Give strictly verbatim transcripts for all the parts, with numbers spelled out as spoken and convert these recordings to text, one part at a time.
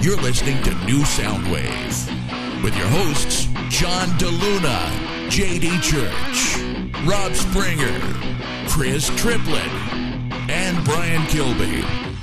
You're listening to New Soundwave with your hosts, John DeLuna, J D Church, Rob Springer, Chris Triplett, and Brian Kilby.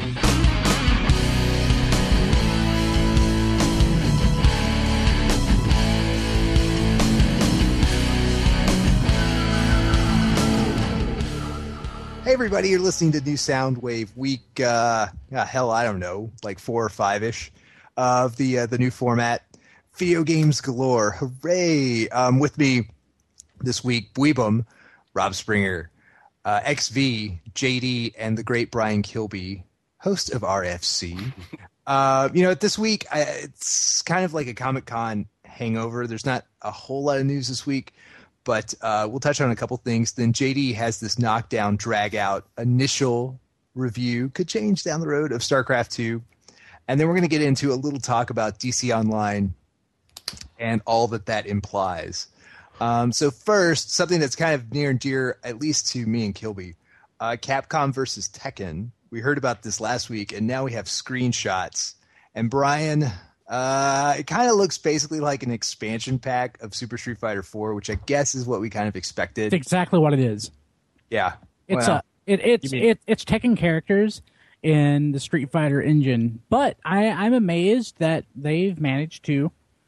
Hey everybody, you're listening to New Soundwave week, uh, uh, hell, I don't know, like four or five-ish of the uh, the new format. Video games galore, hooray! Um, with me this week, Dweebum, Rob Springer, uh, X V, J D, and the great Brian Kilby, host of R F C. uh, you know, this week, I, it's kind of like a Comic-Con hangover. There's not a whole lot of news this week. But uh, we'll touch on a couple things. Then J D has this knockdown, drag-out initial review, could change down the road, of StarCraft two. And then we're going to get into a little talk about D C Online and all that that implies. Um, so first, something that's kind of near and dear, at least to me and Kilby, uh, Capcom versus Tekken. We heard about this last week, and now we have screenshots. And Brian... Uh, it kind of looks basically like an expansion pack of Super Street Fighter four, which I guess is what we kind of expected. It's exactly what it is. Yeah, it's well, a it, it's it, it's Tekken characters in the Street Fighter engine, but I, I'm amazed that they've managed to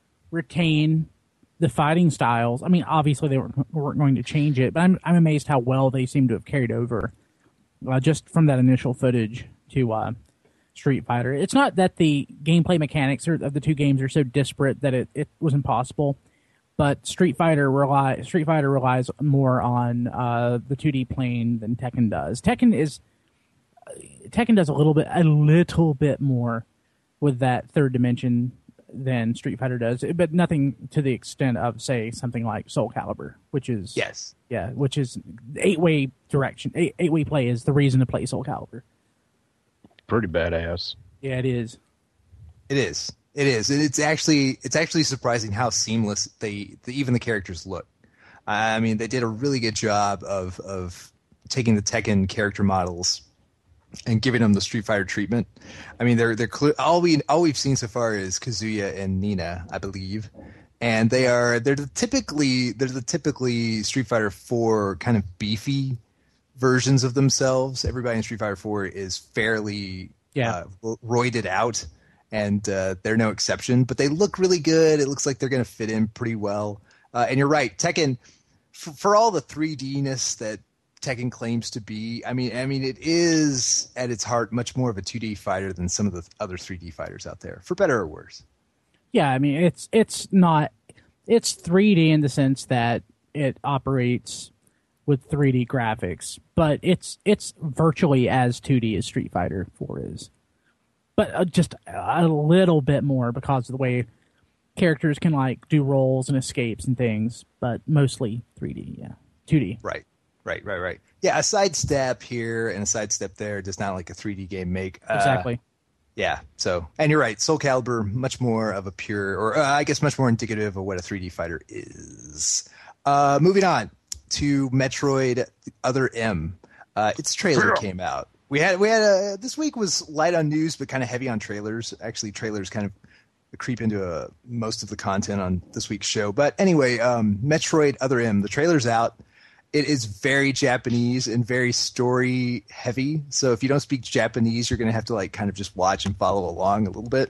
retain the fighting styles. I mean, obviously they weren't, weren't going to change it, but I'm I'm amazed how well they seem to have carried over uh, just from that initial footage to. Uh, Street Fighter. It's not that the gameplay mechanics of the two games are so disparate that it, it was impossible, but Street Fighter rely Street Fighter relies more on uh, the two D plane than Tekken does. Tekken is Tekken does a little bit a little bit more with that third dimension than Street Fighter does, but nothing to the extent of, say, something like Soul Calibur, which is yes, yeah, which is eight way direction. Eight, eight way play is the reason to play Soul Calibur. Pretty badass. Yeah, it is. It is. It is. And it's actually it's actually surprising how seamless they the, even the characters look. I mean, they did a really good job of of taking the Tekken character models and giving them the Street Fighter treatment. I mean, they're they're clear, all we all we've seen so far is Kazuya and Nina, I believe, and they are they're the typically they're the typically Street Fighter four kind of beefy versions of themselves. Everybody in Street Fighter four is fairly yeah. uh, roided out, and uh, they're no exception. But they look really good. It looks like they're going to fit in pretty well. Uh, and you're right, Tekken, f- for all the three D-ness that Tekken claims to be, I mean, I mean, it is at its heart much more of a two D fighter than some of the other three D fighters out there, for better or worse. Yeah, I mean, it's it's not it's three D in the sense that it operates with three D graphics, but it's it's virtually as two D as Street Fighter four is. But uh, just a little bit more because of the way characters can like do rolls and escapes and things, but mostly three D, yeah. two D. Right, right, right, right. Yeah, a sidestep here and a sidestep there does not like a three D game make. Uh, exactly. Yeah, so, and you're right, Soul Calibur, much more of a pure, or uh, I guess much more indicative of what a three D fighter is. Uh, moving on to Metroid Other M. Uh, its trailer came out. We had we had a this week was light on news but kind of heavy on trailers. Actually, trailers kind of creep into uh, most of the content on this week's show. But anyway, um, Metroid Other M. The trailer's out. It is very Japanese and very story heavy. So if you don't speak Japanese, you're going to have to like kind of just watch and follow along a little bit.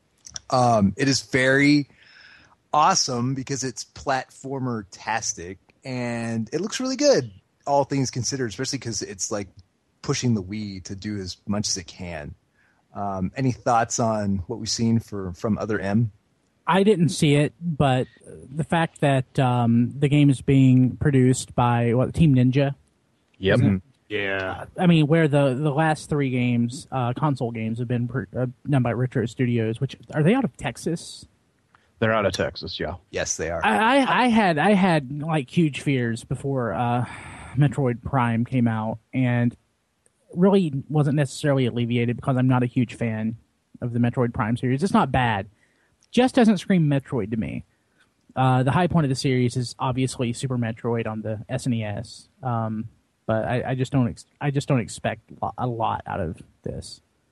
Um, it is very awesome because it's platformer-tastic. And it looks really good, all things considered, especially because it's like pushing the Wii to do as much as it can. Um, any thoughts on what we've seen for from Other M? I didn't see it, but the fact that um, the game is being produced by what Team Ninja. Yep. Mm-hmm. Yeah. I mean, where the, the last three games, uh, console games, have been per, uh, done by Retro Studios, which are they out of Texas? They're out of Texas, yeah. Yes, they are. I, I, I had I had like huge fears before uh, Metroid Prime came out, and really wasn't necessarily alleviated because I'm not a huge fan of the Metroid Prime series. It's not bad, just doesn't scream Metroid to me. Uh, the high point of the series is obviously Super Metroid on the S N E S, um, but I, I just don't ex- I just don't expect a lot out of this.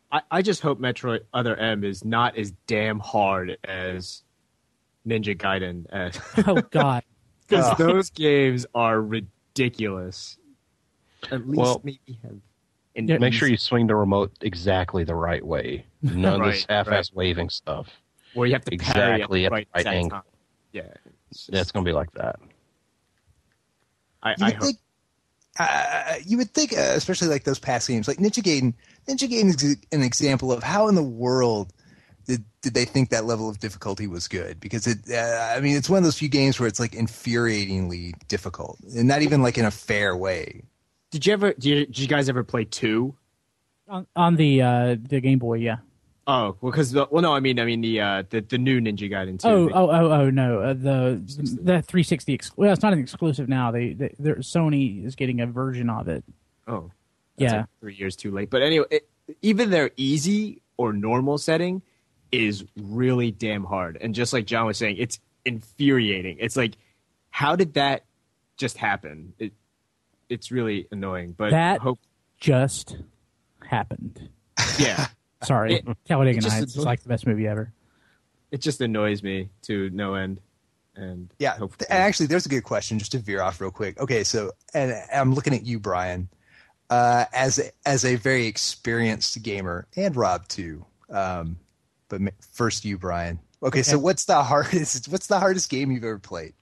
I, I just hope Metroid Other M is not as damn hard as Ninja Gaiden. As, Oh God. because Oh. those games are ridiculous. At least Well, maybe have. Yeah, Make sure you swing the remote exactly the right way. None of this Right, half-ass right. waving stuff. Where you have to parry exactly at at the right, the right exact angle. time. Yeah, it's just- Yeah, it's going to be like that. I, You I would hope. think, uh, you would think, uh, especially like those past games, like Ninja Gaiden. Ninja Gaiden is an example of how in the world did did they think that level of difficulty was good? Because it, uh, I mean, it's one of those few games where it's like infuriatingly difficult, and not even like in a fair way. Did you ever? Did you, did you guys ever play two? On, on the uh, the Game Boy, yeah. Oh, well, because well, no, I mean, I mean the uh, the, the new Ninja Gaiden two. Oh, the- oh, oh, oh, no. Uh, the the three sixty. Ex- well, it's not an exclusive now. They, they they're- Sony is getting a version of it. oh, that's Yeah. like three years too late. But anyway, it, even their easy or normal setting is really damn hard. And just like John was saying, it's infuriating. It's like, how did that just happen? It it's really annoying. But That- hope, Just happened. yeah, Sorry, It- Talladega it just- Nights is like the best movie ever. it just annoys me to no end. And Yeah, hopefully, th- actually, there's a good question just to veer off real quick. Okay, so and I'm looking at you, Brian, uh, as a, as a very experienced gamer, and Rob too. Um, but ma- first, you, Brian. Okay, so Okay. what's the hardest? What's the hardest game you've ever played?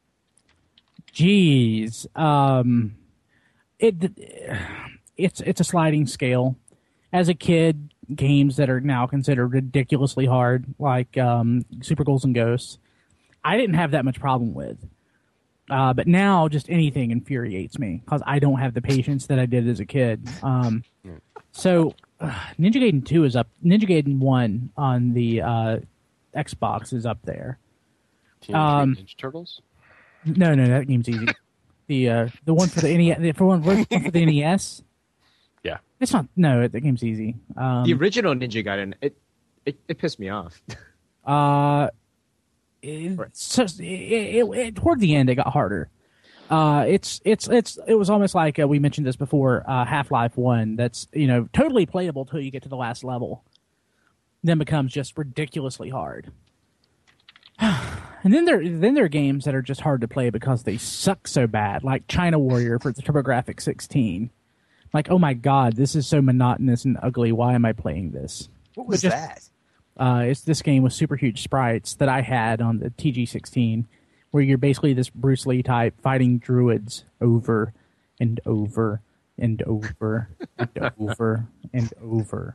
Jeez, um, it it's it's a sliding scale. As a kid, games that are now considered ridiculously hard, like um, Super Ghouls and Ghosts, I didn't have that much problem with. Uh, but now, just anything infuriates me because I don't have the patience that I did as a kid. Um, so, uh, Ninja Gaiden two is up. Ninja Gaiden one on the uh, Xbox is up there. Teenage Um, Mutant Ninja Turtles? No, no, that game's easy. the uh, the one for the N E S, for one, one for the N E S. Yeah. It's not. No, that game's easy. Um, the original Ninja Gaiden, it it, it pissed me off. uh, it, so, it, it, it, toward the end, it got harder. Uh, it's it's it's it was almost like uh, we mentioned this before. Uh, Half-Life One. That's you know totally playable till you get to the last level, then becomes just ridiculously hard. And then there then there are games that are just hard to play because they suck so bad, like China Warrior for the TurboGrafx sixteen. Like, oh my god, this is so monotonous and ugly. Why am I playing this? What was just- that? Uh, it's this game with super huge sprites that I had on the T G sixteen, where you're basically this Bruce Lee type fighting druids over and over and over and over and over.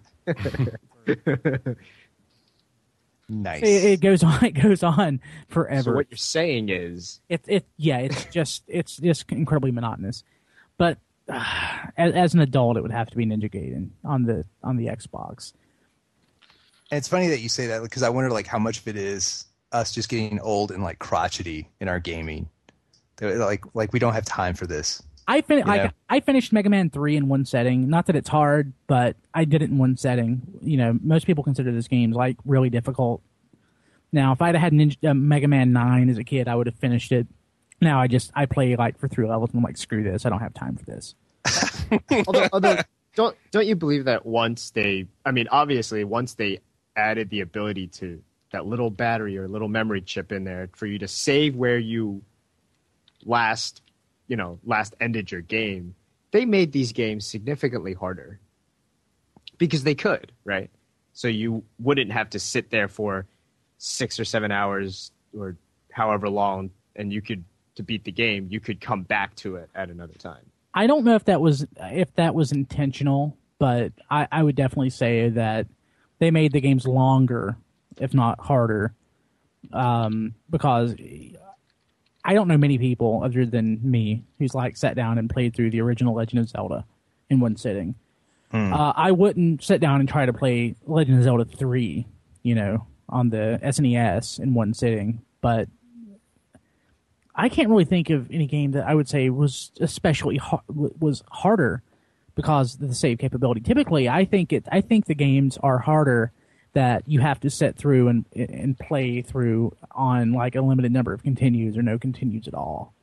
Nice. It, it goes on. It goes on forever. So what you're saying is, It it yeah, it's just it's just incredibly monotonous. But uh, as, as an adult, it would have to be Ninja Gaiden on the on the Xbox. And it's funny that you say that because I wonder like how much of it is us just getting old and like crotchety in our gaming. That, Like like we don't have time for this. I fin- You like know? I finished Mega Man three in one setting. Not that it's hard, but I did it in one setting. You know, most people consider this game like really difficult. Now, if I'd had Ninja, uh, Mega Man nine as a kid, I would have finished it. Now I just I play like for three levels and I'm like, screw this, I don't have time for this. although, although don't don't you believe that once they, I mean, obviously once they added the ability to that little battery or little memory chip in there for you to save where you last, you know, last ended your game, they made these games significantly harder because they could, right? So you wouldn't have to sit there for six or seven hours or however long, and you could to beat the game, you could come back to it at another time. I don't know if that was if that was intentional, but I, I would definitely say that they made the games longer, if not harder, um, because I don't know many people other than me who's like sat down and played through the original Legend of Zelda in one sitting. Uh, I wouldn't sit down and try to play Legend of Zelda three, you know, on the S N E S in one sitting, but I can't really think of any game that I would say was especially har- was harder because of the save capability. Typically, I think it. I think the games are harder that you have to sit through and and play through on like a limited number of continues or no continues at all,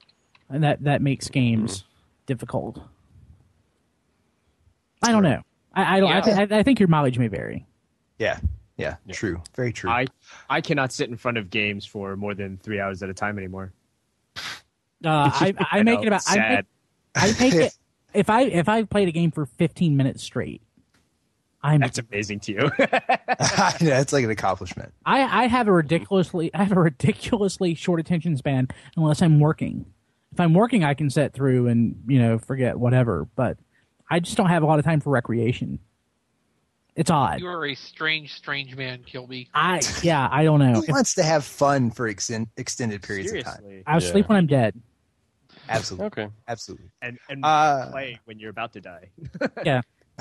and that that makes games difficult. I don't know. I, I don't. Yeah. I, th- I think your mileage may vary. Yeah, yeah, Yeah. true, very true. I I cannot sit in front of games for more than three hours at a time anymore. Uh, I, I make know, it about. I make, sad. I make it if I if I played a game for fifteen minutes straight. I'm. That's amazing to you. Yeah, it's like an accomplishment. I, I have a ridiculously I have a ridiculously short attention span unless I'm working. If I'm working, I can sit through and you know forget whatever. But I just don't have a lot of time for recreation. It's odd. You are a strange, strange man, Kilby. I yeah. I don't know. Who wants to have fun for exen- extended periods of time? Seriously. I'll Yeah. sleep when I'm dead. Absolutely, Okay. absolutely. And and Uh, play when you're about to die. Yeah.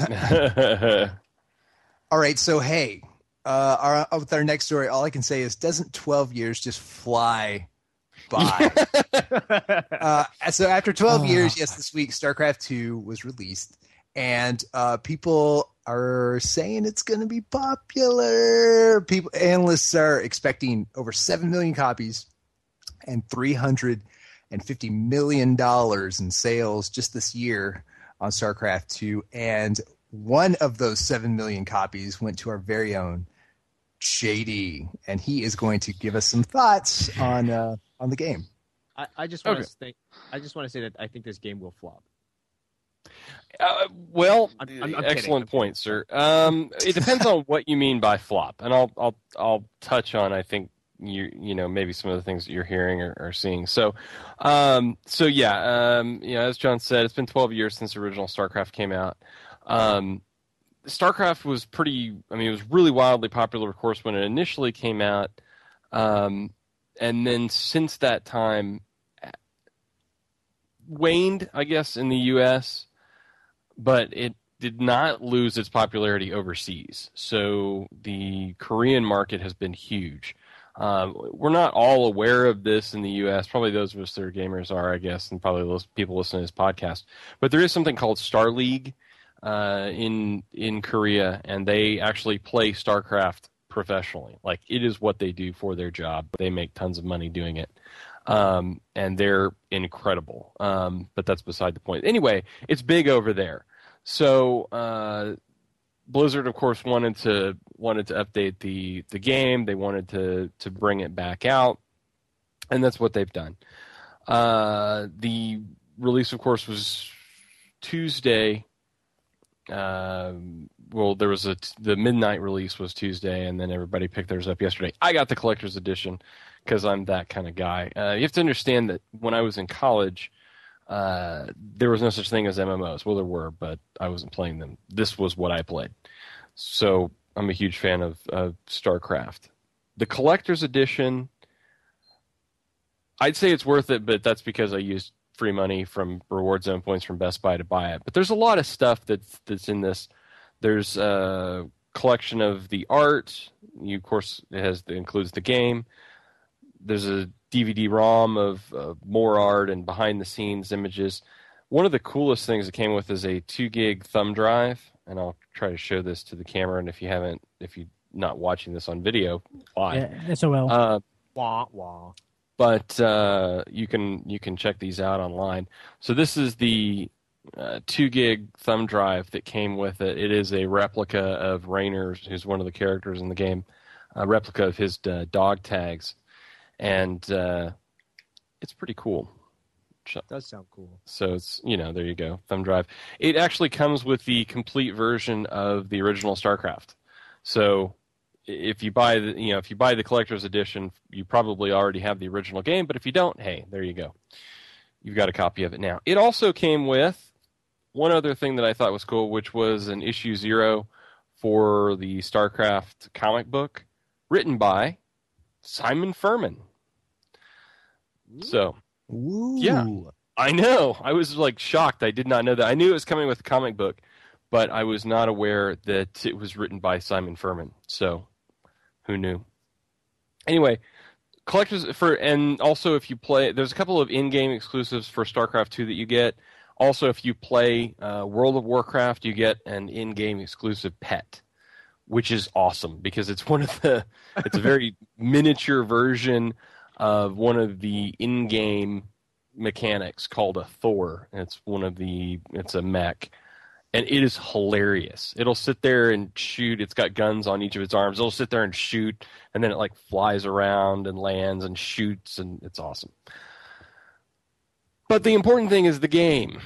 All right, so hey, uh, our, with our next story, all I can say is, doesn't twelve years just fly by? uh, so after twelve Oh. years, yes, this week StarCraft two was released, and uh, people are saying it's going to be popular. People, analysts are expecting over seven million copies and three hundred fifty million dollars in sales just this year on StarCraft two, and one of those seven million copies went to our very own J D, and he is going to give us some thoughts on uh, on the game. I, I just want Okay. to think. I just want to say that I think this game will flop. Uh, well, I'm- I'm- I'm excellent kidding. point, sir. Um, it depends on what you mean by flop, and I'll I'll I'll touch on. I think you you know maybe some of the things that you're hearing or, or seeing. So, um, so yeah, um, you know, as John said, it's been twelve years since the original StarCraft came out. Um, StarCraft was pretty. I mean, it was really wildly popular, of course, when it initially came out, um, and then since that time, waned, I guess, in the U S, but it did not lose its popularity overseas. So the Korean market has been huge. Um, we're not all aware of this in the U S. Probably those of us that are gamers are, I guess, and probably those people listening to this podcast. But there is something called Star League uh, in in Korea, and they actually play StarCraft professionally. Like, it is what they do for their job. They make tons of money doing it. Um, and they're incredible. Um, but that's beside the point. Anyway, it's big over there. So uh, Blizzard, of course, wanted to wanted to update the the game. They wanted to to bring it back out, and that's what they've done. Uh, the release, of course, was Tuesday. Um, well, there was a the midnight release was Tuesday, and then everybody picked theirs up yesterday. I got the collector's edition because I'm that kind of guy. Uh, you have to understand that when I was in college, uh, there was no such thing as M M Os. Well, there were, but I wasn't playing them. This was what I played. So I'm a huge fan of, of StarCraft. The collector's edition, I'd say it's worth it, but that's because I used free money from Reward Zone points from Best Buy to buy it. But there's a lot of stuff that's that's in this. There's a collection of the art. You, of course, it has it includes the game. There's a D V D ROM of uh, more art and behind-the-scenes images. One of the coolest things that came with is a two gig thumb drive, and I'll try to show this to the camera. And if you haven't, if you're not watching this on video, why? Yeah, S O L. Uh, Wah wah. but uh, you can you can check these out online. So this is the uh, two gig thumb drive that came with it. It is a replica of Raynor, who's one of the characters in the game, a replica of his uh, dog tags, and uh, it's pretty cool. Does sound cool. So it's, you know, there you go, thumb drive. It actually comes with the complete version of the original StarCraft. So if you buy the, you know, if you buy the collector's edition, you probably already have the original game. But if you don't, hey, there you go. You've got a copy of it now. It also came with one other thing that I thought was cool, which was an issue zero for the StarCraft comic book, written by Simon Furman. So. Ooh. Yeah. I know. I was like shocked. I did not know that. I knew it was coming with a comic book, but I was not aware that it was written by Simon Furman. So, who knew? Anyway, collectors for, and also if you play, there's a couple of in-game exclusives for StarCraft two that you get. Also, if you play uh, World of Warcraft, you get an in-game exclusive pet, which is awesome because it's one of the, it's a very miniature version of one of the in-game mechanics called a Thor. It's one of the, it's a mech, and it is hilarious. It'll sit there and shoot. It's got guns on each of its arms. It'll sit there and shoot, and then it like flies around and lands and shoots, and it's awesome. But the important thing is the game.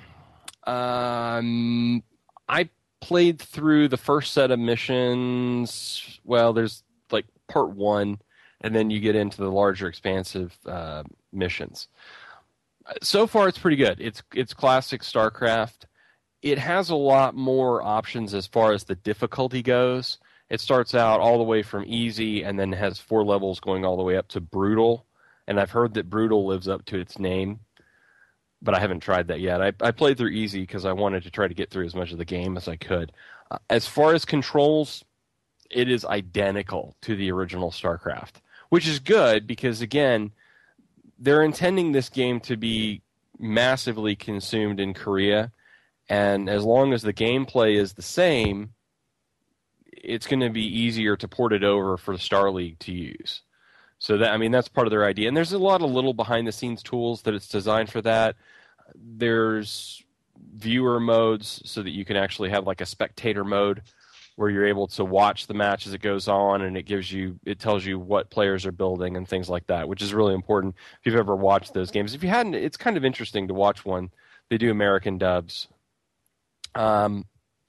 Um, I played through the first set of missions. Well, there's like part one, and then you get into the larger, expansive uh, missions. So far, it's pretty good. It's it's classic StarCraft. It has a lot more options as far as the difficulty goes. It starts out all the way from easy, and then has four levels going all the way up to brutal. And I've heard that brutal lives up to its name, but I haven't tried that yet. I, I played through easy because I wanted to try to get through as much of the game as I could. Uh, as far as controls, it is identical to the original StarCraft, which is good because, again, they're intending this game to be massively consumed in Korea, and as long as the gameplay is the same, it's going to be easier to port it over for Star League to use. So that I mean that's part of their idea, and there's a lot of little behind-the-scenes tools that it's designed for that. There's viewer modes so that you can actually have like a spectator mode where you're able to watch the match as it goes on, and it gives you, it tells you what players are building and things like that, which is really important if you've ever watched those games. If you hadn't, it's kind of interesting to watch one. They do American dubs. Um,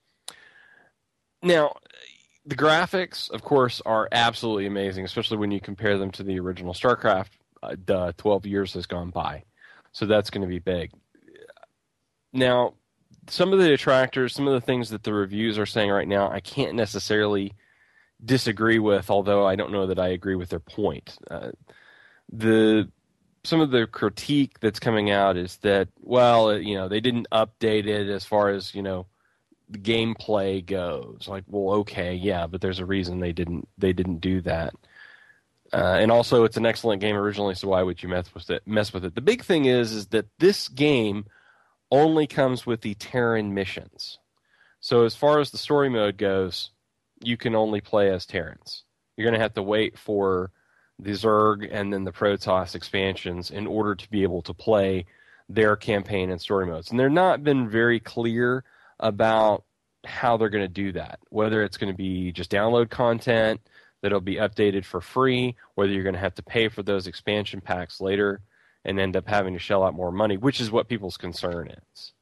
now, the graphics, of course, are absolutely amazing, especially when you compare them to the original StarCraft. Uh, duh, twelve years has gone by, so that's going to be big. Now, some of the detractors, some of the things that the reviews are saying right now, I can't necessarily disagree with, although I don't know that I agree with their point. Uh, the some of the critique that's coming out is that, well, you know, they didn't update it as far as, you know, the gameplay goes. Like, well, okay, yeah, but there's a reason they didn't they didn't do that. Uh, and also, it's an excellent game originally, so why would you mess with it? Mess with it? The big thing is, is that this game only comes with the Terran missions. So as far as the story mode goes, you can only play as Terrans. You're going to have to wait for the Zerg and then the Protoss expansions in order to be able to play their campaign and story modes. And they're not been very clear about how they're going to do that, whether it's going to be just download content that'll be updated for free, whether you're going to have to pay for those expansion packs later and end up having to shell out more money, which is what people's concern is.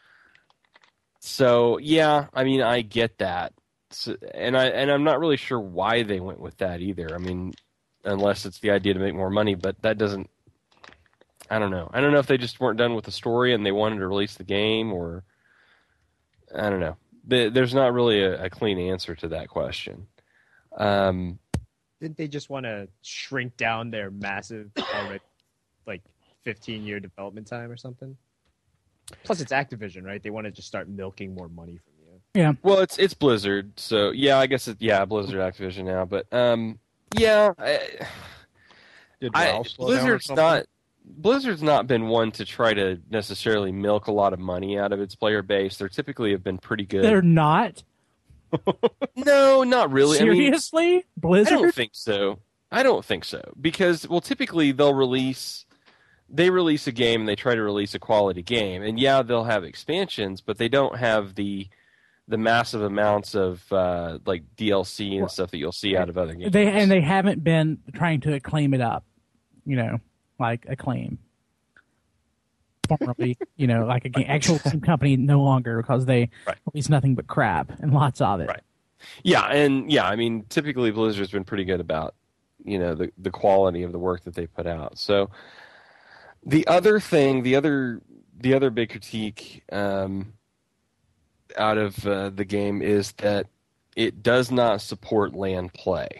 So, yeah, I mean, I get that. So, and, I, and I'm not really sure why they went with that either. I mean, unless it's the idea to make more money, but that doesn't, I don't know. I don't know if they just weren't done with the story and they wanted to release the game, or I don't know. There's not really a, a clean answer to that question. Um, Didn't they just want to shrink down their massive, already, like, fifteen-year development time or something? Plus, it's Activision, right? They want to just start milking more money from you. Yeah. Well, it's it's Blizzard, so yeah, I guess it, yeah, Blizzard, Activision now, but um, yeah, I, Did I, Valve slow down or Blizzard's something? not Blizzard's not been one to try to necessarily milk a lot of money out of its player base. They typically have been pretty good. They're not. No, not really. Seriously? I mean, Blizzard? I don't think so. I don't think so. Because, well, typically they'll release, they release a game and they try to release a quality game. And yeah, they'll have expansions, but they don't have the the massive amounts of uh, like D L C and Well, stuff that you'll see out of other games. They and they haven't been trying to acclaim it up, you know, like Acclaim. Formerly, you know, like a game, actual company no longer, because they Right. release nothing but crap and lots of it. Right. Yeah, and yeah, I mean, typically Blizzard's been pretty good about, you know, the the quality of the work that they put out. So the other thing, the other the other big critique um, out of uh, the game is that it does not support LAN play.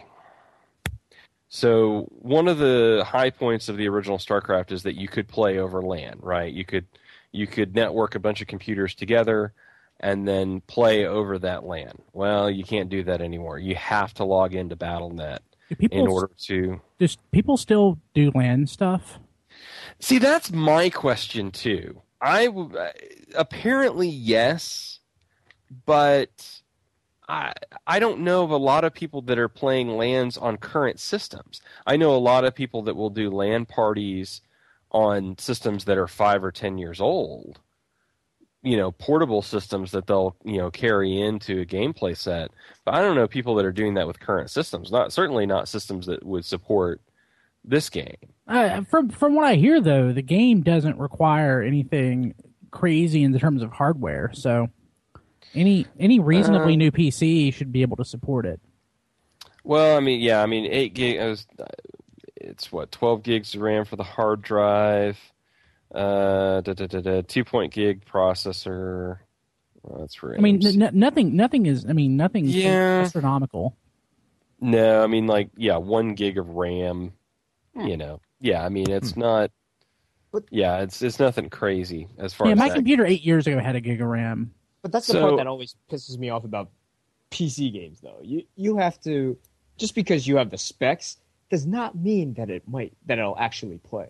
So one of the high points of the original StarCraft is that you could play over LAN, right? You could you could network a bunch of computers together and then play over that LAN. Well, you can't do that anymore. You have to log into Battle dot net Do people in order to... Just people still do LAN stuff? See, that's my question, too. I w- apparently, yes, but I I don't know of a lot of people that are playing LANs on current systems. I know a lot of people that will do LAN parties on systems that are five or ten years old. you know, portable systems that they'll, you know, carry into a gameplay set. But I don't know people that are doing that with current systems. Not certainly not systems that would support this game. Uh, from from what I hear, though, the game doesn't require anything crazy in terms of hardware. So any any reasonably uh, new P C should be able to support it. Well, I mean, yeah, I mean, eight gig. I was, it's what twelve gigs of RAM for the hard drive. Uh, da, da, da, da, two point gig processor. Well, that's for. I mean, n- nothing. Nothing is. I mean, nothing Yeah. astronomical. No, I mean, like, yeah, one gig of RAM. You know, yeah, I mean, it's Hmm. not. But- Yeah, it's it's nothing crazy as far Yeah, as my that. computer eight years ago had a gig of RAM. But that's the So- part that always pisses me off about P C games, though. You you have to just because you have the specs does not mean that it might that it'll actually play.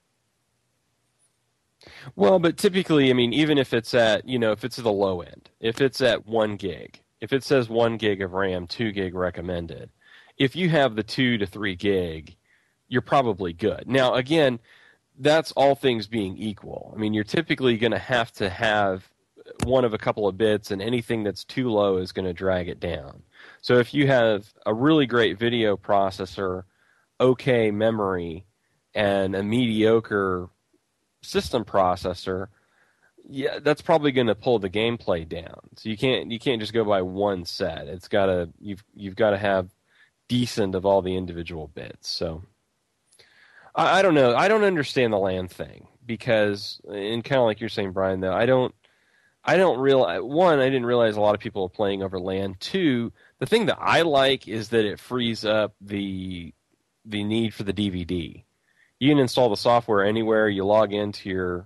Well, but typically, I mean, even if it's at, you know, if it's at the low end, if it's at one gig, if it says one gig of RAM, two gig recommended, if you have the two to three gig, you're probably good. Now, again, that's all things being equal. I mean, you're typically going to have to have one of a couple of bits, and anything that's too low is going to drag it down. So if you have a really great video processor, okay memory, and a mediocre system processor, yeah, that's probably going to pull the gameplay down. So you can't you can't just go by one set. It's got to you've you've got to have decent of all the individual bits. So I, I don't know. I don't understand the LAN thing because, and kind of like you're saying, Brian, though, I don't I don't realize one. I didn't realize a lot of people are playing over LAN. Two, the thing that I like is that it frees up the the need for the D V D. You can install the software anywhere. You log into your,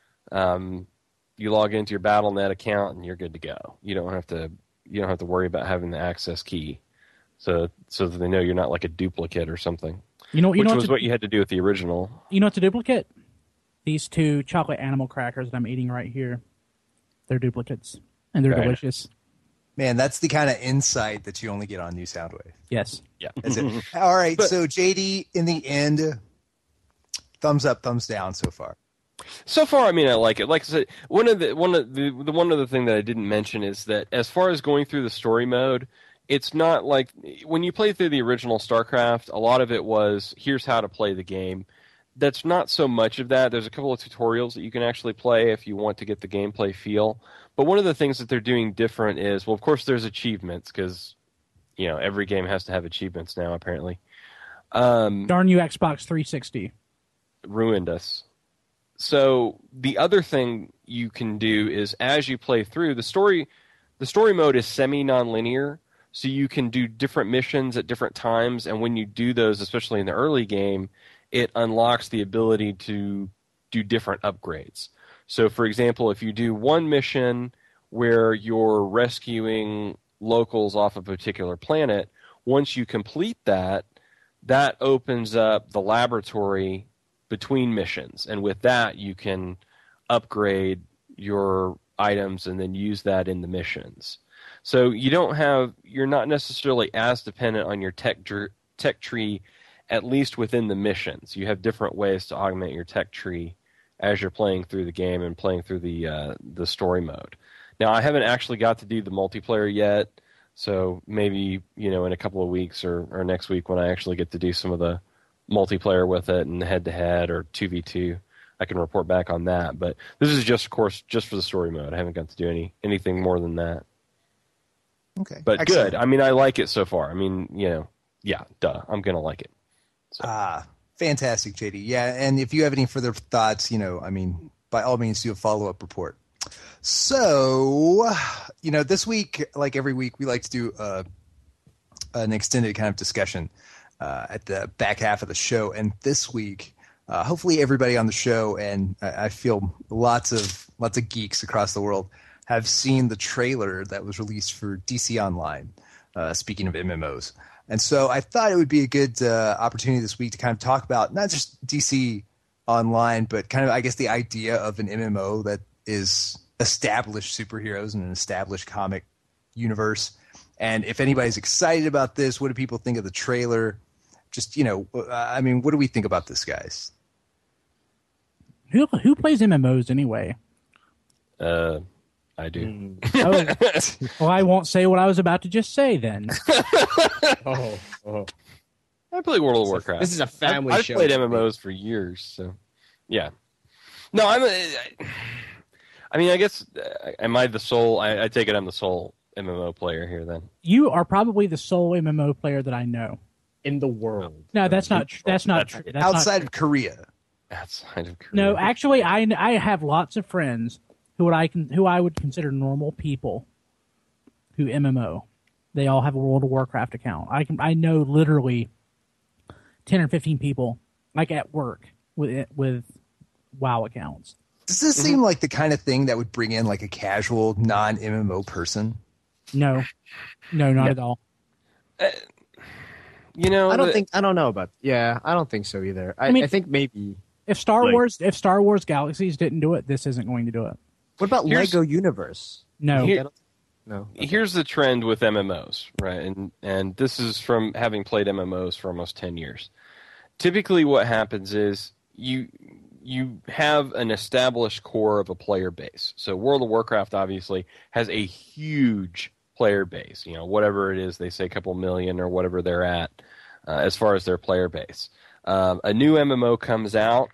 um, you log into your Battle dot net account, and you're good to go. You don't have to, you don't have to worry about having the access key, so so that they know you're not like a duplicate or something. You know, you Which know was to, what you had to do with the original. You know what's a duplicate? These two chocolate animal crackers that I'm eating right here. They're duplicates, and they're Right. delicious. Man, that's the kind of insight that you only get on New Soundwave. Yes. Yeah. That's it. All right, But- so J D, in the end, thumbs up, thumbs down so far. So far, I mean, I like it. Like I said, one of the one of the the one other thing that I didn't mention is that as far as going through the story mode, it's not like when you play through the original StarCraft. A lot of it was here's how to play the game. That's not so much of that. There's a couple of tutorials that you can actually play if you want to get the gameplay feel. But one of the things that they're doing different is, well, of course, there's achievements because you know every game has to have achievements now. Apparently, um, Darn you, Xbox three sixty. ruined us. So the other thing you can do is as you play through the story, the story mode is semi non-linear, so you can do different missions at different times, and when you do those, especially in the early game, it unlocks the ability to do different upgrades. So for example, if you do one mission where you're rescuing locals off a particular planet, once you complete that, that opens up the laboratory between missions, and with that you can upgrade your items and then use that in the missions. So you don't have you're not necessarily as dependent on your tech dr- tech tree, at least within the missions. You have different ways to augment your tech tree as you're playing through the game and playing through the uh, the story mode. Now I haven't actually got to do the multiplayer yet, so maybe you know in a couple of weeks or, or next week when I actually get to do some of the multiplayer with it and head to head or two v two, I can report back on that. But this is just, of course, just for the story mode. I haven't got to do any anything more than that. Okay, But excellent. good. I mean, I like it so far. I mean, you know, yeah, duh, I'm gonna like it. Ah, fantastic, J D. Yeah, and if you have any further thoughts, you know, I mean, by all means, do a follow-up report. So, you know, this week, like every week, we like to do uh, an extended kind of discussion uh, at the back half of the show. And this week, uh, hopefully everybody on the show, and I, I feel lots of lots of geeks across the world, have seen the trailer that was released for D C Online, uh, speaking of M M Os. And so I thought it would be a good uh, opportunity this week to kind of talk about not just D C Online, but kind of, I guess, the idea of an M M O that is established superheroes in an established comic universe. And if anybody's excited about this, what do people think of the trailer? Just, you know, I mean, what do we think about this, guys? Who who plays M M Os anyway? Uh, I do. Oh, well, I won't say what I was about to just say then. Oh, oh. I play World of Warcraft. This is a family I've, show. I've played M M Os for years, so yeah. No, I'm. A, I mean, I guess uh, am I the sole? I, I take it I'm the sole M M O player here. Then You are probably the sole M M O player that I know. In the world. No, that's not. Tr- that's not That's- true. That's Outside not of Korea. outside of Korea. No, actually, I I have lots of friends who would I can who I would consider normal people who M M O. They all have a World of Warcraft account. I can I know literally ten or fifteen people like at work with with WoW accounts. Does this seem like the kind of thing that would bring in like a casual non-M M O person? No, no, not at all. You know, I don't the- think I don't know about yeah, I don't think so either. I, I mean- I think maybe If Star Like- Wars if Star Wars Galaxies didn't do it, this isn't going to do it. what about Here's- Lego Universe? No. Here- No. Here's the trend with M M Os, right? And and this is from having played M M Os for almost ten years. Typically what happens is you you have an established core of a player base. So World of Warcraft obviously has a huge player base, you know, whatever it is, they say a couple million or whatever they're at uh, as far as their player base. Um, a new M M O comes out,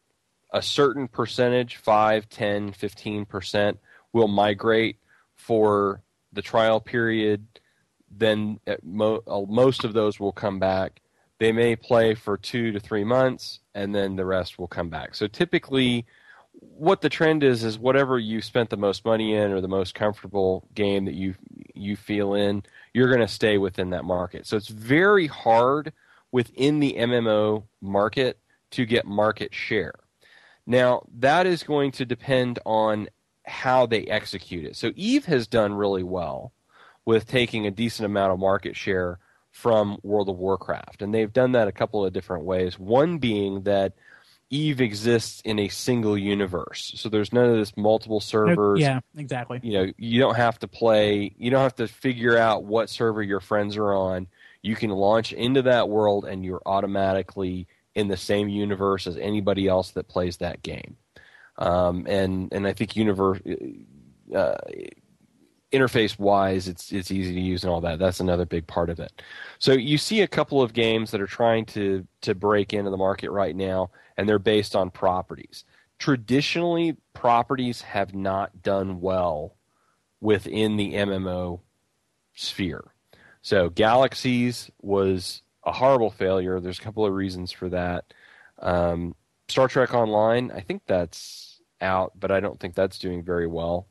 a certain percentage, five, ten, fifteen percent will migrate for the trial period. Then at mo- uh, most of those will come back. They may play for two to three months, and then the rest will come back. So typically, what the trend is is whatever you spent the most money in or the most comfortable game that you you feel in, you're going to stay within that market. So it's very hard within the M M O market to get market share. Now, that is going to depend on how they execute it. So EVE has done really well with taking a decent amount of market share from World of Warcraft. And they've done that a couple of different ways. One being that EVE exists in a single universe. So there's none of this multiple servers. Yeah, exactly. You know, you don't have to play, you don't have to figure out what server your friends are on. You can launch into that world and you're automatically in the same universe as anybody else that plays that game. Um, and and I think universe uh, interface wise, it's it's easy to use and all that. That's another big part of it. So you see a couple of games that are trying to to break into the market right now, and they're based on properties. Traditionally, properties have not done well within the M M O sphere. So Galaxies was a horrible failure. There's a couple of reasons for that. Um, Star Trek Online, I think that's out, but I don't think that's doing very well.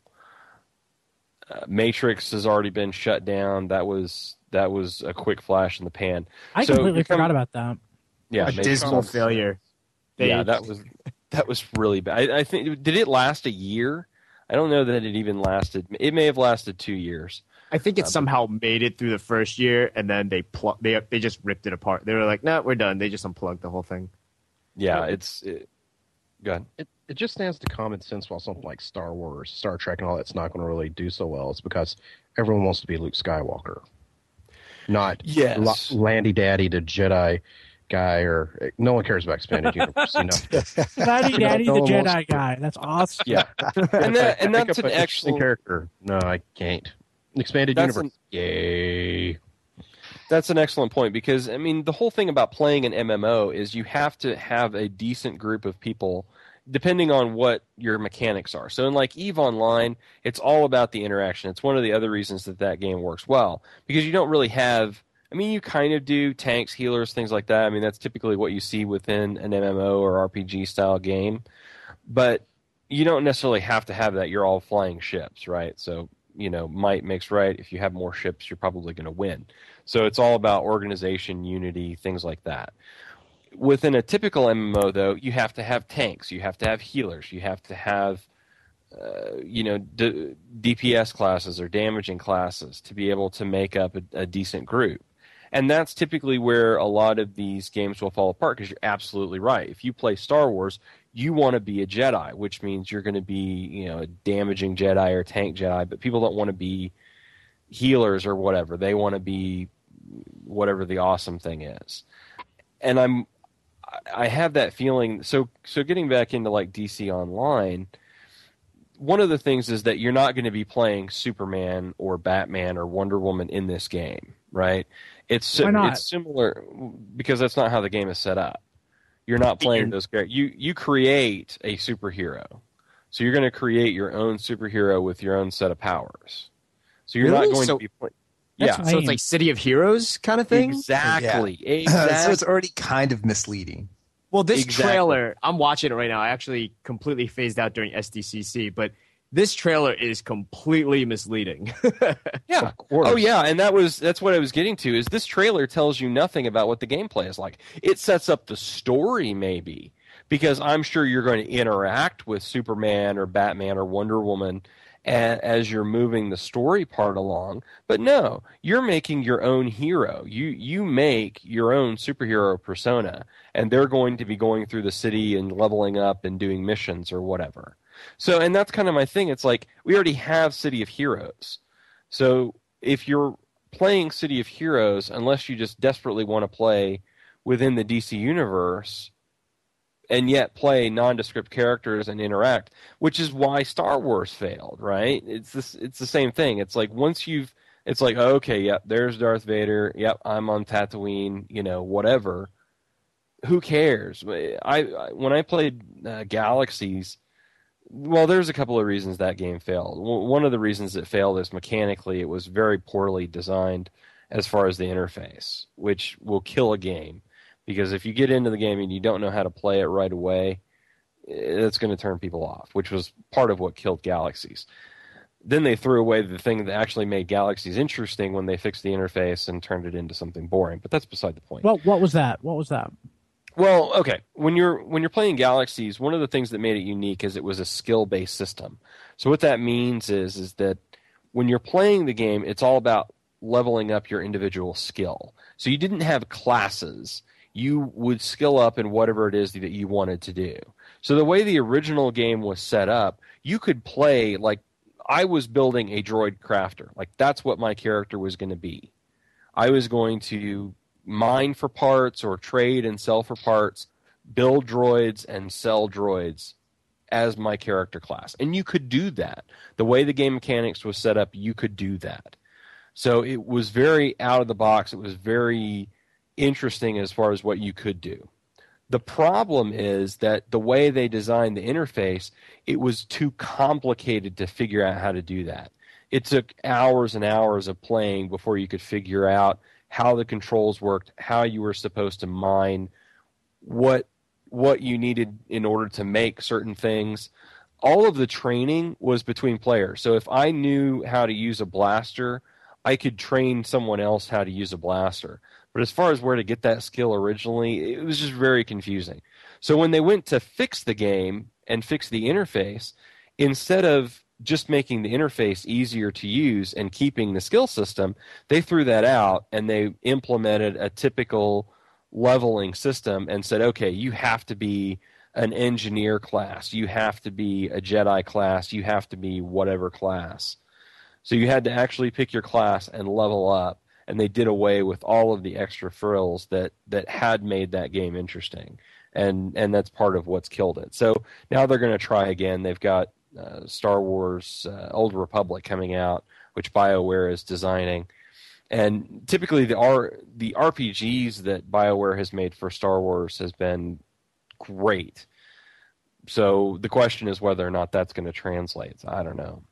Uh, Matrix has already been shut down. That was that was a quick flash in the pan. I So completely you come- forgot about that. Yeah, A Matrix dismal was- failure. They, Yeah, that was that was really bad. I, I think did it last a year? I don't know that it even lasted. It may have lasted two years. I think it somehow made it through the first year, and then they pl- they they just ripped it apart. They were like, "No, nah, we're done." They just unplugged the whole thing. Yeah, it's. It, go ahead. It, it just stands to common sense while something like Star Wars, Star Trek, and all that's not going to really do so well. It's because everyone wants to be Luke Skywalker, not Yes. La- Landy Daddy, the Jedi guy, or no one cares about expanded universe. You know, Daddy, Daddy, No the one wants Jedi guy. That's awesome. Yeah, and that and Pick that's up an an interesting excellent. character. No, I can't. Expanded That's universe. Yay! That's an excellent point because I mean the whole thing about playing an M M O is you have to have a decent group of people, depending on what your mechanics are. So in like EVE Online, it's all about the interaction. It's one of the other reasons that that game works well because you don't really have. I mean, you kind of do tanks, healers, things like that. I mean, that's typically what you see within an M M O or R P G style game, but you don't necessarily have to have that. You're all flying ships, right? So you know, might makes right. If you have more ships, you're probably going to win. So it's all about organization, unity, things like that. Within a typical M M O, though, you have to have tanks, you have to have healers, you have to have, uh, you know, D- DPS classes or damaging classes to be able to make up a, a decent group. And that's typically where a lot of these games will fall apart because you're absolutely right. If you play Star Wars, you want to be a Jedi, which means you're going to be, you know, a damaging Jedi or tank Jedi, but people don't want to be healers or whatever. They want to be whatever the awesome thing is. And I'm I have that feeling. So so getting back into like D C Online, one of the things is that you're not going to be playing Superman or Batman or Wonder Woman in this game, right? It's Why not? it's similar because that's not how the game is set up. You're not playing those characters. You you create a superhero, so you're going to create your own superhero with your own set of powers. So you're Really? not going So- to be playing. That's Yeah, So it's like City of Heroes kind of thing? exactly. so Exactly. it's already kind of misleading. Well, this Exactly. trailer, I'm watching it right now. I actually completely phased out during S D C C, but this trailer is completely misleading. Yeah. Of course. Oh yeah, and that was that's what I was getting to. Is this trailer tells you nothing about what the gameplay is like. It sets up the story maybe, because I'm sure you're going to interact with Superman or Batman or Wonder Woman a- as you're moving the story part along. But no, you're making your own hero. You you make your own superhero persona, and they're going to be going through the city and leveling up and doing missions or whatever. So, and that's kind of my thing. It's like we already have City of Heroes. So if you're playing City of Heroes, unless you just desperately want to play within the D C universe and yet play nondescript characters and interact, which is why Star Wars failed, right? It's this, it's the same thing. It's like once you've, it's like, okay, yep, there's Darth Vader. Yep, I'm on Tatooine, you know, whatever. Who cares? I, I when I played uh, Galaxies, well, there's a couple of reasons that game failed. W- One of the reasons it failed is mechanically it was very poorly designed as far as the interface, which will kill a game. Because if you get into the game and you don't know how to play it right away, it's going to turn people off, which was part of what killed Galaxies. Then they threw away the thing that actually made Galaxies interesting when they fixed the interface and turned it into something boring. But that's beside the point. Well, what was that? What was that? Well, okay. When you're when you're playing Galaxies, one of the things that made it unique is it was a skill-based system. So what that means is is that when you're playing the game, it's all about leveling up your individual skill. So you didn't have classes. You would skill up in whatever it is that you wanted to do. So the way the original game was set up, you could play like I was building a droid crafter. Like that's what my character was going to be. I was going to mine for parts or trade and sell for parts, build droids and sell droids as my character class. And you could do that. The way the game mechanics was set up, you could do that. So it was very out of the box. It was very interesting as far as what you could do. The problem is that the way they designed the interface, it was too complicated to figure out how to do that. It took hours and hours of playing before you could figure out how the controls worked, how you were supposed to mine, what what you needed in order to make certain things. All of the training was between players. So if I knew how to use a blaster, I could train someone else how to use a blaster. But as far as where to get that skill originally, it was just very confusing. So when they went to fix the game and fix the interface, instead of just making the interface easier to use and keeping the skill system, they threw that out and they implemented a typical leveling system and said, okay, you have to be an engineer class, you have to be a Jedi class, you have to be whatever class. So you had to actually pick your class and level up, and they did away with all of the extra frills that, that had made that game interesting. And and that's part of what's killed it. So now they're going to try again. They've got uh, Star Wars uh, Old Republic coming out, which BioWare is designing. And typically the R, the R P Gs that BioWare has made for Star Wars has been great. So the question is whether or not that's going to translate. I don't know.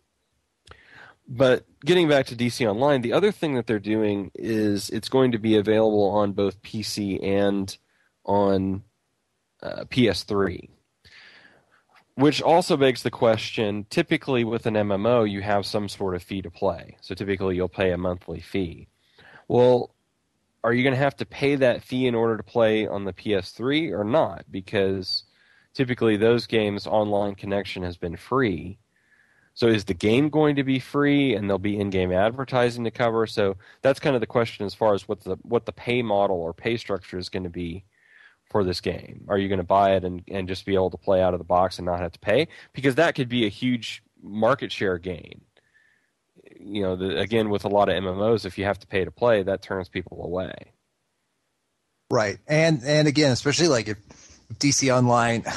But getting back to D C Online, the other thing that they're doing is it's going to be available on both P C and on uh, P S three. Which also begs the question, typically with an M M O, you have some sort of fee to play. So typically you'll pay a monthly fee. Well, are you going to have to pay that fee in order to play on the P S three or not? Because typically those games' online connection has been free. So is the game going to be free and there'll be in-game advertising to cover? So that's kind of the question as far as what the what the pay model or pay structure is going to be for this game. Are you going to buy it and, and just be able to play out of the box and not have to pay? Because that could be a huge market share gain. You know, the, again, with a lot of M M Os, if you have to pay to play, that turns people away. Right. And and again, especially like if D C Online,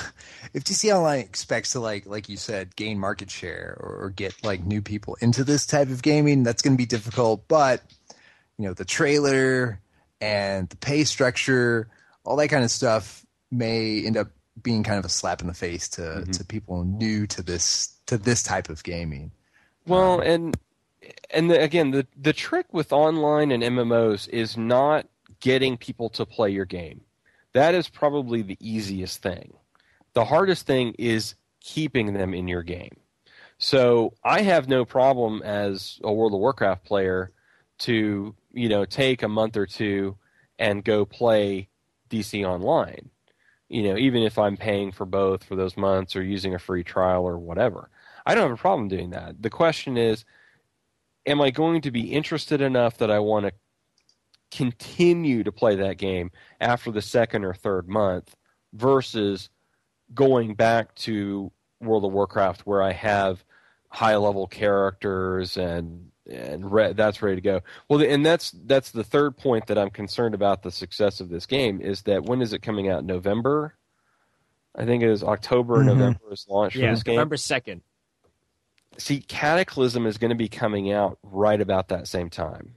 if D C Online expects to like like you said gain market share or, or get like new people into this type of gaming, that's going to be difficult. But you know, the trailer and the pay structure, all that kind of stuff may end up being kind of a slap in the face to, mm-hmm. to people new to this to this type of gaming. Well, um, and and the, again, the the trick with online and M M Os is not getting people to play your game. That is probably the easiest thing. The hardest thing is keeping them in your game. So I have no problem as a World of Warcraft player to, you know, take a month or two and go play D C Online. You know, even if I'm paying for both for those months or using a free trial or whatever. I don't have a problem doing that. The question is, am I going to be interested enough that I want to continue to play that game after the second or third month versus going back to World of Warcraft where I have high-level characters and and re- that's ready to go. Well, and that's that's the third point that I'm concerned about the success of this game is that when is it coming out? November? I think it is October or Mm-hmm. November is launch Yeah, for this game. November second. See, Cataclysm is going to be coming out right about that same time.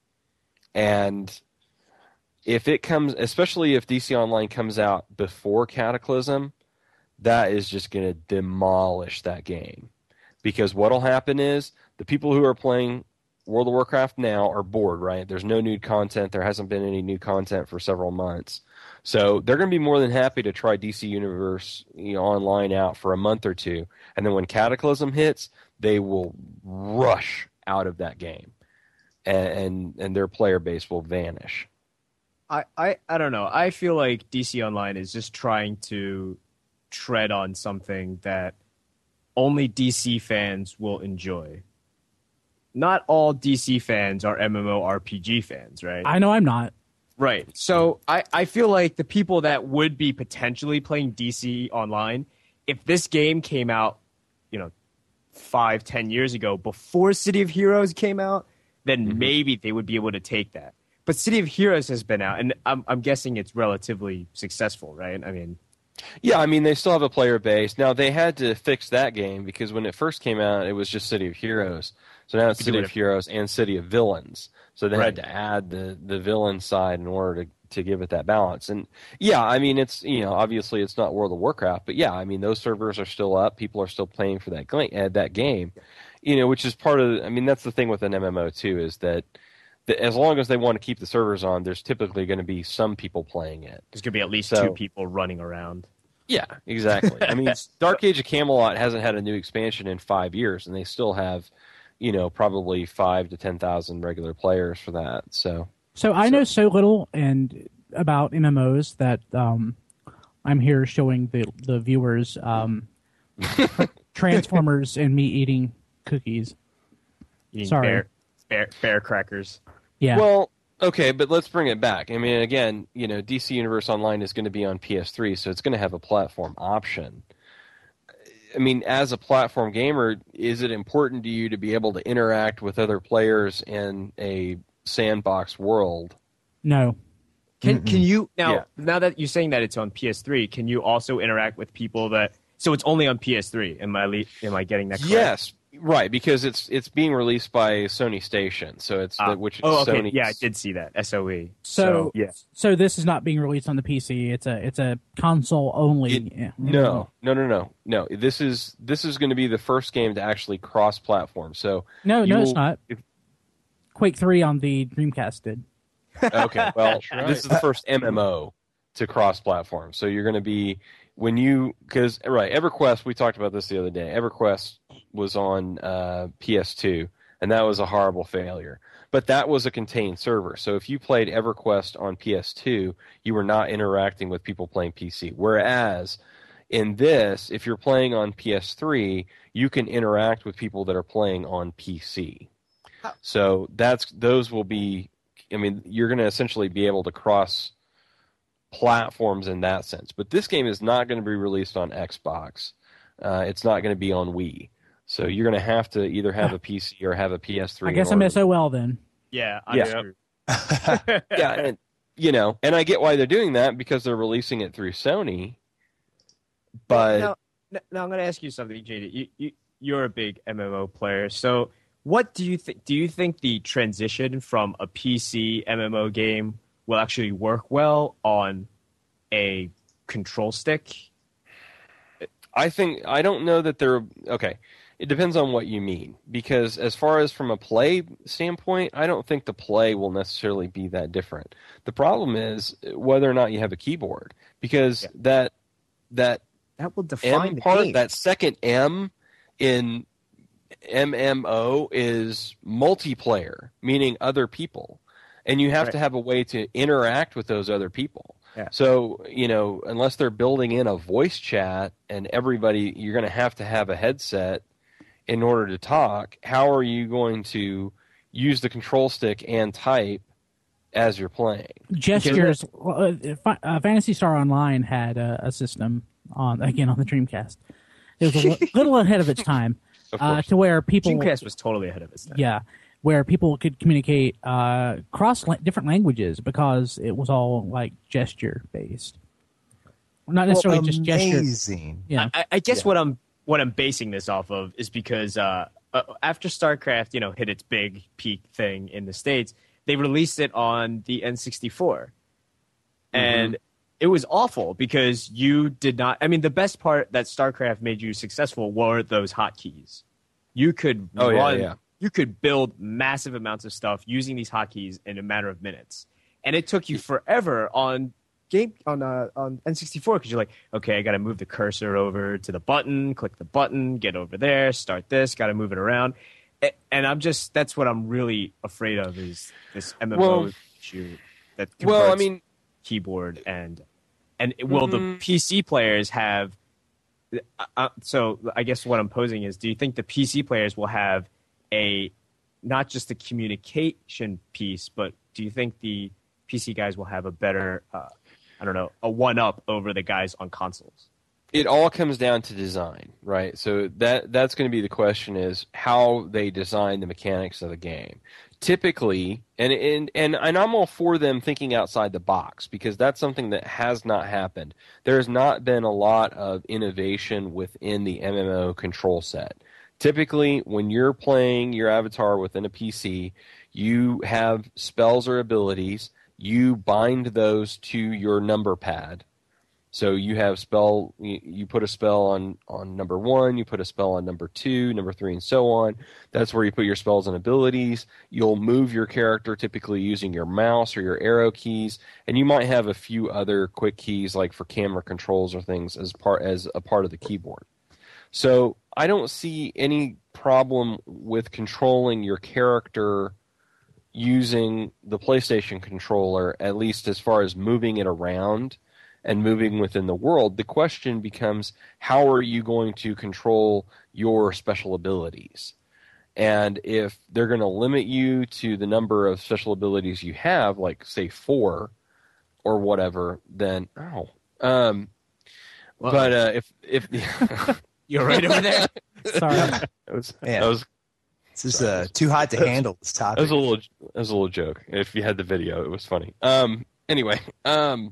And if it comes, especially if D C Online comes out before Cataclysm, that is just going to demolish that game. Because what will happen is the people who are playing World of Warcraft now are bored, right? There's no new content. There hasn't been any new content for several months. So they're going to be more than happy to try D C Universe, you know, Online out for a month or two. And then when Cataclysm hits, they will rush out of that game. And, and, and their player base will vanish. I, I, I don't know. I feel like D C Online is just trying to tread on something that only D C fans will enjoy. Not all D C fans are MMORPG fans, right? I know I'm not. Right. So I, I feel like the people that would be potentially playing D C Online, if this game came out, you know, five, ten years ago before City of Heroes came out, then mm-hmm. maybe they would be able to take that. But City of Heroes has been out, and I'm, I'm guessing it's relatively successful, right? I mean, yeah, I mean, they still have a player base. Now, they had to fix that game because when it first came out, it was just City of Heroes. So now it's City of Heroes and City of Villains. So they right. had to add the, the villain side in order to, to give it that balance. And, yeah, I mean, it's, you know, obviously it's not World of Warcraft, but, yeah, I mean, those servers are still up. People are still playing for that, uh, that game, you know, which is part of, I mean, that's the thing with an M M O, too, is that as long as they want to keep the servers on, there's typically going to be some people playing it. There's going to be at least so, two people running around. Yeah, exactly. I mean, Dark Age of Camelot hasn't had a new expansion in five years, and they still have, you know, probably five to ten thousand regular players for that. So, so I so. know so little and about M M Os that um, I'm here showing the the viewers um, Transformers and me eating cookies. Eating Sorry, bear, bear, bear crackers. Yeah. Well, okay, but let's bring it back. I mean, again, you know, D C Universe Online is going to be on P S three, so it's going to have a platform option. I mean, as a platform gamer, is it important to you to be able to interact with other players in a sandbox world? No. Can Mm-mm. can you now? Yeah. Now that you're saying that it's on P S three, can you also interact with people that? So it's only on P S three. Am I le- am I getting that correct? Yes. Right, because it's it's being released by Sony Station, so it's uh, the, which is oh okay Sony's. Yeah, I did see that S O E. So, so yeah, so this is not being released on the P C. It's a it's a console only. It, yeah. No, no, no, no, no. This is this is going to be the first game to actually cross platform. So no, no, will, it's not. If, Quake three on the Dreamcast did. Okay, well, right. this is the first M M O to cross platform. So you're going to be when you because right EverQuest. We talked about this the other day. EverQuest was on uh, P S two, and that was a horrible failure. But that was a contained server. So if you played EverQuest on P S two, you were not interacting with people playing P C. Whereas in this, if you're playing on P S three, you can interact with people that are playing on P C. So that's those will be. I mean, you're going to essentially be able to cross platforms in that sense. But this game is not going to be released on Xbox. Uh, it's not going to be on Wii. So you're going to have to either have a P C or have a P S three. I guess I'm S O L then. Yeah, I'm Yeah. screwed. yeah, and, you know, and I get why they're doing that because they're releasing it through Sony. But now, now, now I'm going to ask you something, J D. You, you you're a big M M O player, so what do you think? Do you think the transition from a P C M M O game will actually work well on a control stick? I think I don't know that they're okay. It depends on what you mean, because as far as from a play standpoint, I don't think the play will necessarily be that different. The problem is whether or not you have a keyboard, because yeah. that that that will define M the part, game. that second M in M M O is multiplayer, meaning other people, and you have right. to have a way to interact with those other people. Yeah. So, you know, unless they're building in a voice chat and everybody, you're going to have to have a headset in order to talk. How are you going to use the control stick and type as you're playing? Gestures. Well, uh, uh, Phantasy Star Online had a, a system on again on the Dreamcast. It was a li- little ahead of its time, uh, to where people. Dreamcast was totally ahead of its time. Yeah, where people could communicate uh, cross la- different languages because it was all like gesture based, not necessarily well, just gesture. Amazing. Yeah, I, I guess Yeah. what I'm what I'm basing this off of is because uh, uh, after StarCraft, you know, hit its big peak thing in the States, they released it on the N sixty-four, and Mm-hmm. it was awful because you did not. I mean, the best part that StarCraft made you successful were those hotkeys. You could Oh, yeah, run. yeah. You could build massive amounts of stuff using these hotkeys in a matter of minutes, and it took you forever on game on uh, on N sixty-four because you're like, okay, I got to move the cursor over to the button, click the button, get over there, start this, got to move it around, A- and I'm just that's what I'm really afraid of is this M M O Well- issue that Well, I converts mean, keyboard and and will the Mm. P C players have? Uh, uh, so I guess what I'm posing is, do you think the P C players will have a not just a communication piece, but do you think the P C guys will have a better, uh, I don't know, a one up over the guys on consoles? it all comes down to design, right? So that that's going to be the question: is how they design the mechanics of the game. Typically, and and and and I'm all for them thinking outside the box because that's something that has not happened. There has not been a lot of innovation within the M M O control set. Typically, when you're playing your avatar within a P C, you have spells or abilities. You bind those to your number pad. So you have spell, you, you put a spell on, on number one, you put a spell on number two, number three, and so on. That's where you put your spells and abilities. You'll move your character typically using your mouse or your arrow keys, and you might have a few other quick keys like for camera controls or things as part as a part of the keyboard. So I don't see any problem with controlling your character using the PlayStation controller, at least as far as moving it around and moving within the world. The question becomes, how are you going to control your special abilities? And if they're going to limit you to the number of special abilities you have, like say four or whatever, then oh. Um, Well, but uh, if if you're right over there. Sorry. that was Man. that was This is uh, too hot to handle this that topic. was a little that was a little joke. If you had the video, it was funny. Um, anyway, um.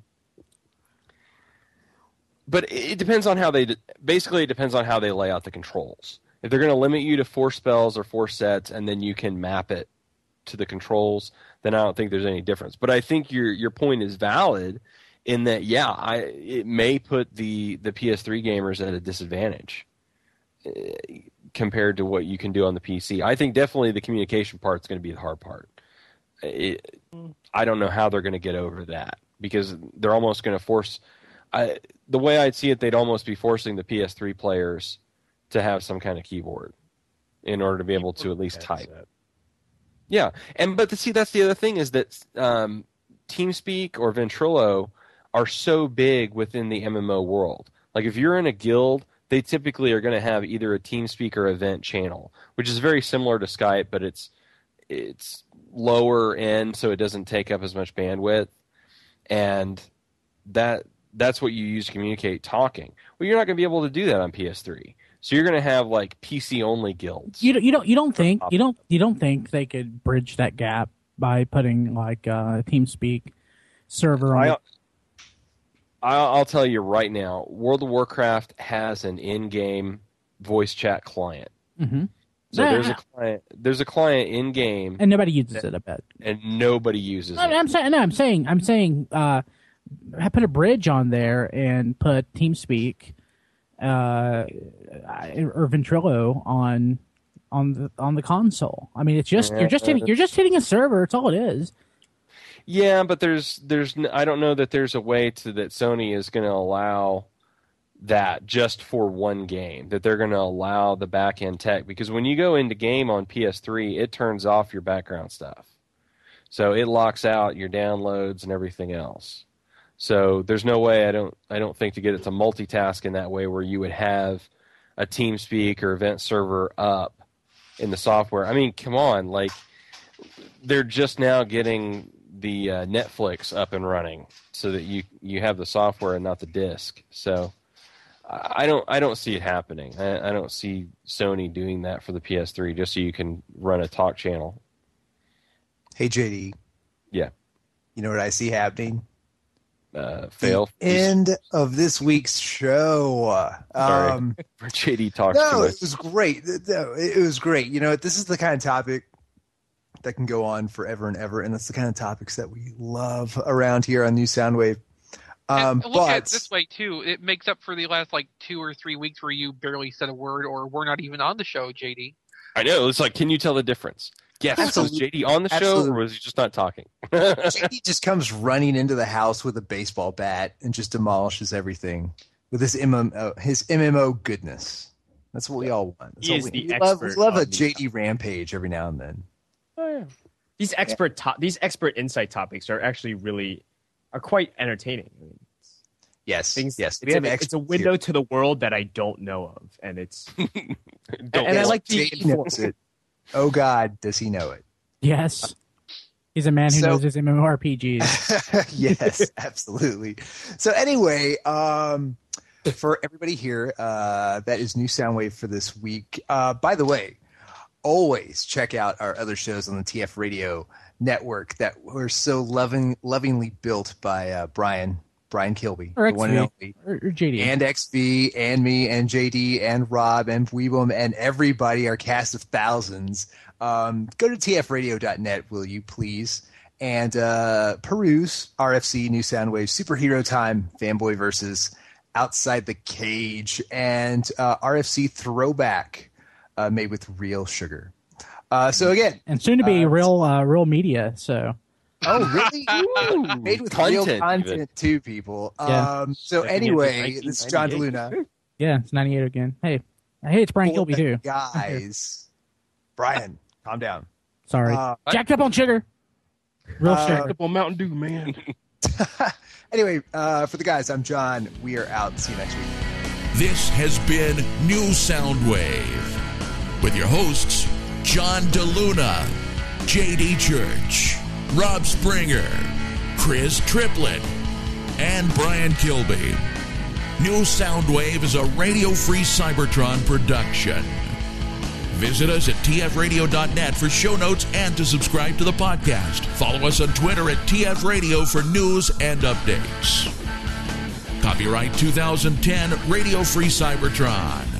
But it depends on how they basically it depends on how they lay out the controls. If they're going to limit you to four spells or four sets, and then you can map it to the controls, then I don't think there's any difference. But I think your your point is valid in that yeah, I it may put the the P S three gamers at a disadvantage uh, compared to what you can do on the P C. I think definitely the communication part is going to be the hard part. It, I don't know how they're going to get over that because they're almost going to force. I, the way I'd see it, they'd almost be forcing the P S three players to have some kind of keyboard in order to be able to at least type. Yeah, and but to see that's the other thing is that um, TeamSpeak or Ventrilo are so big within the M M O world. Like if you're in a guild, they typically are going to have either a TeamSpeak or event channel, which is very similar to Skype, but it's it's lower end, so it doesn't take up as much bandwidth, and that. That's what you use to communicate talking. Well, you're not going to be able to do that on P S three. So you're going to have like P C only guilds. You don't, you don't you don't think you don't you don't think they could bridge that gap by putting like uh, a TeamSpeak server on? I, the- I'll, I'll tell you right now, World of Warcraft has an in-game voice chat client. Mm-hmm. So Yeah, there's yeah. a client. There's a client in game, And nobody uses it, I bet. and nobody uses I it. I'm saying, no, I'm saying, I'm saying, uh, I put a bridge on there and put TeamSpeak, uh, or Ventrilo on, on the on the console. I mean, it's just you're just hitting you're just hitting a server. It's all it is. Yeah, but there's there's n- I don't know that there's a way to that Sony is going to allow that just for one game, that they're going to allow the back end tech, because when you go into game on P S three, it turns off your background stuff, so it locks out your downloads and everything else. So there's no way I don't I don't think to get it to multitask in that way, where you would have a TeamSpeak or event server up in the software. I mean, come on, like they're just now getting the uh, Netflix up and running so that you you have the software and not the disc. So I don't I don't see it happening. I, I don't see Sony doing that for the P S three just so you can run a talk channel. Hey, J D. Yeah. You know what I see happening? Uh, fail. The end of this week's show. Sorry. Um, J D talks too no, much. it was great. No, it was great. You know, this is the kind of topic that can go on forever and ever, and it's the kind of topics that we love around here on New Soundwave. Um, and look but at it this way too. It makes up for the last like two or three weeks where you barely said a word, or we're not even on the show, J D. I know. It's like, can you tell the difference? Yes. Absolutely. Was J D on the show, Absolutely. or was he just not talking? J D just comes running into the house with a baseball bat and just demolishes everything with his M M O, his M M O goodness. That's what we all want. That's He all is we, the we love, we expert love a on these J D rampage every now and then. Oh, yeah. These expert to- these expert insight topics are actually really are quite entertaining. I mean, Yes, things, yes. It's, a, it's a window to the world that I don't know of, and it's Don't and, and I Yes, like to J D knows it. Oh God, does he know it? Yes, he's a man who So- knows his MMORPGs. Yes, absolutely. So anyway, um, for everybody here, uh, that is New Soundwave for this week. Uh, by the way, always check out our other shows on the T F Radio network that were so loving, lovingly built by uh, Brian, Brian Kilby, Or the one and X only, V, or, or J D. and X V, and me, and J D, and Rob, and Weebum, and everybody, our cast of thousands. Um, go to T F radio dot net, will you please, and uh, peruse R F C, New Soundwave, Superhero Time, Fanboy versus Outside the Cage, and uh, R F C Throwback, uh, made with real sugar. Uh, so again, and soon to be uh, real, uh, real media. So oh really? Ooh, made with real Content, content even. too, people. Yeah. Um, so Checking into anyway, nineteen this is John ninety-eight. DeLuna. yeah, it's ninety-eight again. Hey, hey, it's Brian Kilby too. Guys, Brian, calm down. Sorry, Uh, jacked up on sugar. Real Uh, sugar. Up on Mountain Dew, man. Anyway, uh, for the guys, I'm John. We are out. See you next week. This has been New Soundwave with your hosts, John DeLuna, J D Church, Rob Springer, Chris Triplett, and Brian Kilby. New Soundwave is a radio-free Cybertron production. Visit us at T F radio dot net for show notes and to subscribe to the podcast. Follow us on Twitter at T F Radio for news and updates. Copyright two thousand ten Radio Free Cybertron.